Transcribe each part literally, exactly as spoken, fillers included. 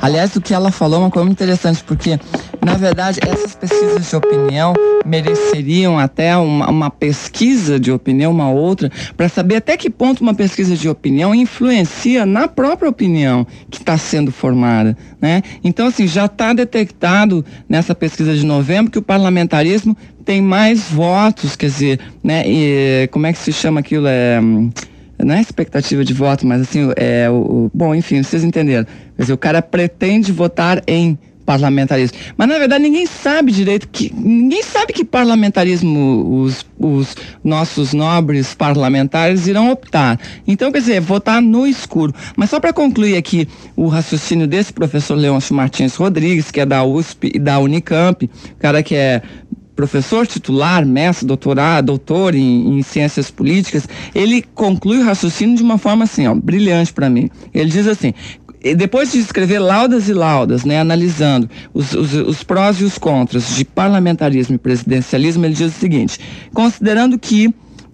Aliás, o que ela falou é uma coisa muito interessante, porque, na verdade, essas pesquisas de opinião mereceriam até uma, uma pesquisa de opinião, uma outra, para saber até que ponto uma pesquisa de opinião influencia na própria opinião que está sendo formada, né? Então, assim, já está detectado nessa pesquisa de novembro que o parlamentarismo tem mais votos, quer dizer, né? E, como é que se chama aquilo? É... Não é expectativa de voto, mas assim, é o, o bom, enfim, vocês entenderam. Quer dizer, o cara pretende votar em parlamentarismo. Mas, na verdade, ninguém sabe direito que... Ninguém sabe que parlamentarismo os, os nossos nobres parlamentares irão optar. Então, quer dizer, votar no escuro. Mas só para concluir aqui o raciocínio desse professor Leôncio Martins Rodrigues, que é da U S P e da Unicamp, cara que é professor titular, mestre, doutorado, doutor em, em ciências políticas, ele conclui o raciocínio de uma forma assim, ó, brilhante para mim. Ele diz assim: depois de escrever laudas e laudas, né, analisando os, os, os prós e os contras de parlamentarismo e presidencialismo, ele diz o seguinte: considerando que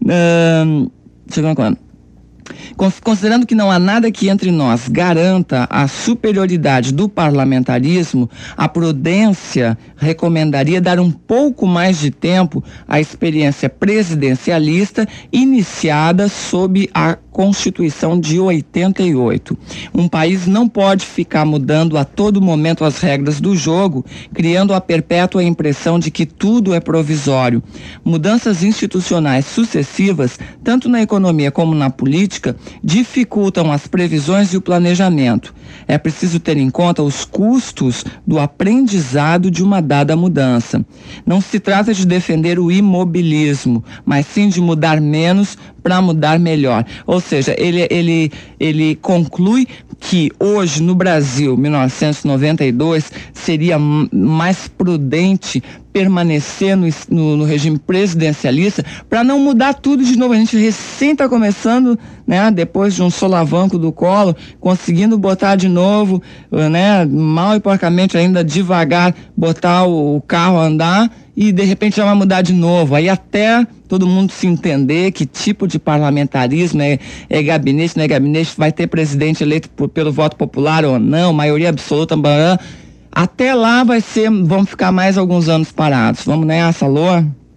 uh, chegou quando? Considerando que não há nada que entre nós garanta a superioridade do parlamentarismo, a prudência recomendaria dar um pouco mais de tempo à experiência presidencialista iniciada sob a Constituição de oitenta e oito. Um país não pode ficar mudando a todo momento as regras do jogo, criando a perpétua impressão de que tudo é provisório. Mudanças institucionais sucessivas, tanto na economia como na política, dificultam as previsões e o planejamento. É preciso ter em conta os custos do aprendizado de uma dada mudança. Não se trata de defender o imobilismo, mas sim de mudar menos para mudar melhor. Ou seja, ele, ele, ele conclui que hoje no Brasil, mil novecentos e noventa e dois, seria mais prudente permanecer no, no, no regime presidencialista para não mudar tudo de novo. A gente recém está começando, né, depois de um solavanco do Collor, conseguindo botar de novo, né, mal e porcamente ainda devagar, botar o, o carro a andar, e de repente já vai mudar de novo. Aí até todo mundo se entender que tipo de parlamentarismo é, é gabinete, não é gabinete, vai ter presidente eleito por, pelo voto popular ou não, maioria absoluta, blá, até lá vai ser, vamos ficar mais alguns anos parados. Vamos nessa, alô?